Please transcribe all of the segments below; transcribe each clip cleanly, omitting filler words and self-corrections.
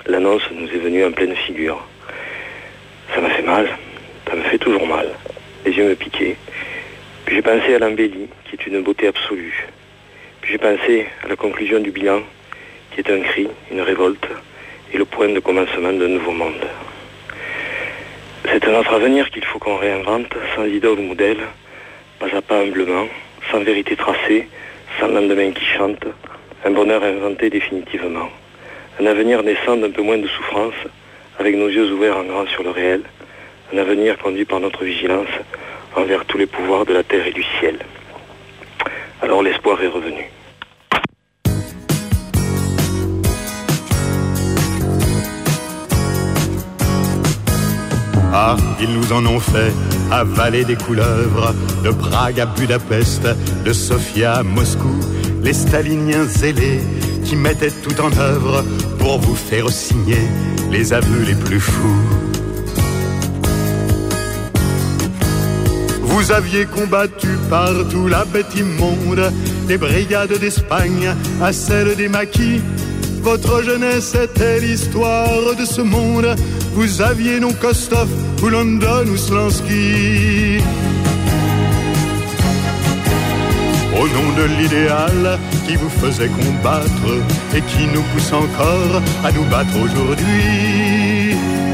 l'annonce nous est venue en pleine figure. Ça m'a fait mal, ça me fait toujours mal. Les yeux me piquaient. Puis j'ai pensé à l'embellie, qui est une beauté absolue. Puis j'ai pensé à la conclusion du bilan, qui est un cri, une révolte, et le point de commencement d'un nouveau monde. C'est à notre avenir qu'il faut qu'on réinvente, sans idole ou modèle, pas à pas humblement, sans vérité tracée, sans lendemain qui chante, un bonheur inventé définitivement. Un avenir naissant d'un peu moins de souffrance, avec nos yeux ouverts en grand sur le réel, un avenir conduit par notre vigilance envers tous les pouvoirs de la terre et du ciel. Alors l'espoir est revenu. Ah, ils nous en ont fait avaler des couleuvres, de Prague à Budapest, de Sofia à Moscou, les staliniens zélés qui mettaient tout en œuvre pour vous faire signer les aveux les plus fous. Vous aviez combattu partout la bête immonde, des brigades d'Espagne à celles des maquis. Votre jeunesse était l'histoire de ce monde. Vous aviez non Kostov ou London ou Slansky. Au nom de l'idéal qui vous faisait combattre et qui nous pousse encore à nous battre aujourd'hui.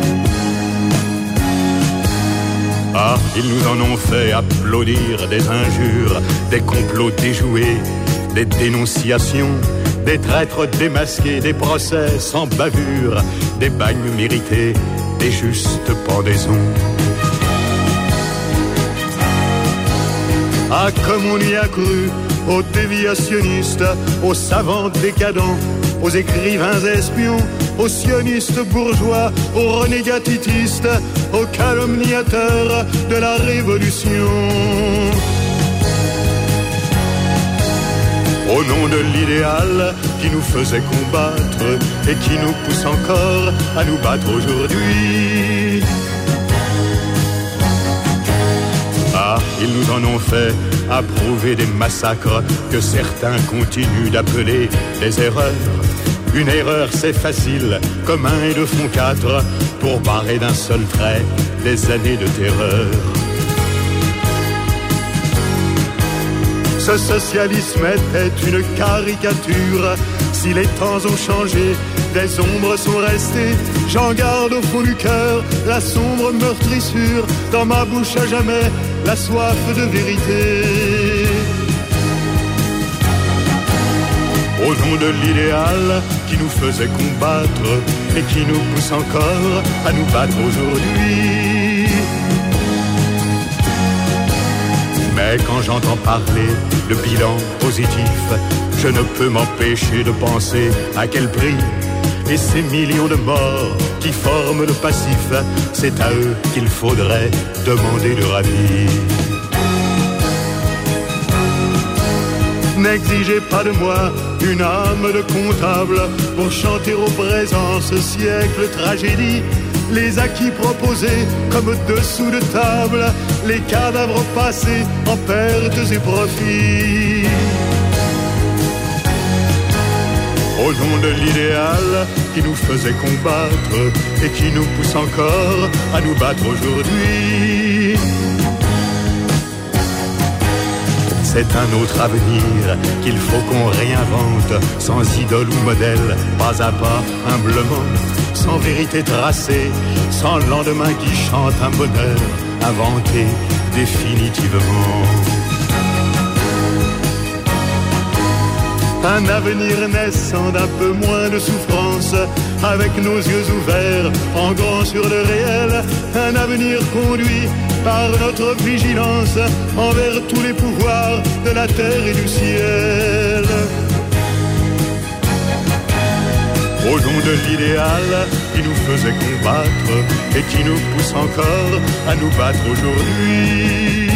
Ah, ils nous en ont fait applaudir des injures, des complots déjoués, des dénonciations, des traîtres démasqués, des procès sans bavure, des bagnes mérités, des justes pendaisons. Ah, comme on y a cru, aux déviationnistes, aux savants décadents, aux écrivains espions, aux sionistes bourgeois, aux renégats titistes, aux calomniateurs de la révolution. Au nom de l'idéal qui nous faisait combattre et qui nous pousse encore à nous battre aujourd'hui. Ah, ils nous en ont fait approuver des massacres que certains continuent d'appeler des erreurs. Une erreur c'est facile, comme 1 et 2 font 4, pour barrer d'un seul trait des années de terreur. Ce socialisme était une caricature. Si les temps ont changé, des ombres sont restées. J'en garde au fond du cœur la sombre meurtrissure. Dans ma bouche à jamais, la soif de vérité. Au nom de l'idéal qui nous faisait combattre et qui nous pousse encore à nous battre aujourd'hui. Mais quand j'entends parler de bilan positif, je ne peux m'empêcher de penser à quel prix. Et ces millions de morts qui forment le passif, c'est à eux qu'il faudrait demander leur avis. N'exigez pas de moi une âme de comptable pour chanter au présent ce siècle tragédie. Les acquis proposés comme dessous de table, les cadavres passés en pertes et profits. Au nom de l'idéal qui nous faisait combattre et qui nous pousse encore à nous battre aujourd'hui. C'est un autre avenir qu'il faut qu'on réinvente, sans idole ou modèle, pas à pas, humblement, sans vérité tracée, sans lendemain qui chante un bonheur inventé définitivement. Un avenir naissant d'un peu moins de souffrance, avec nos yeux ouverts en grand sur le réel. Un avenir conduit par notre vigilance envers tous les pouvoirs de la terre et du ciel. Au nom de l'idéal qui nous faisait combattre et qui nous pousse encore à nous battre aujourd'hui.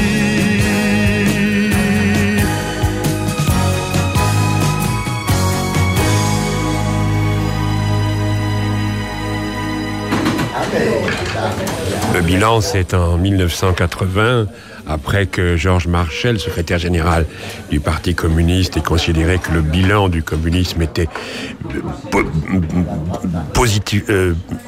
Le bilan, c'est en 1980, après que Georges Marchal, secrétaire général du Parti communiste, ait considéré que le bilan du communisme était